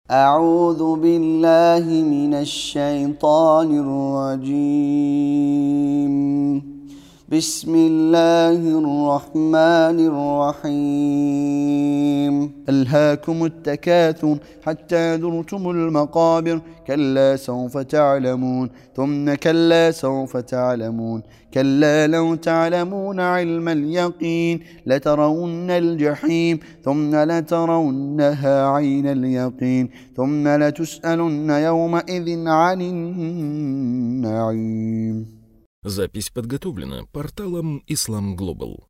أعوذ بالله من الشيطان الرجيم. بسم الله الرحمن الرحيم. ألهاكم التكاثر حتى زرتم المقابر، كلا سوف تعلمون ثم كلا سوف تعلمون، كلا لو تعلمون علم اليقين لترون الجحيم ثم لترونها عين اليقين ثم لتسألن يومئذ عن النعيم. Запись подготовлена порталом Islam Global.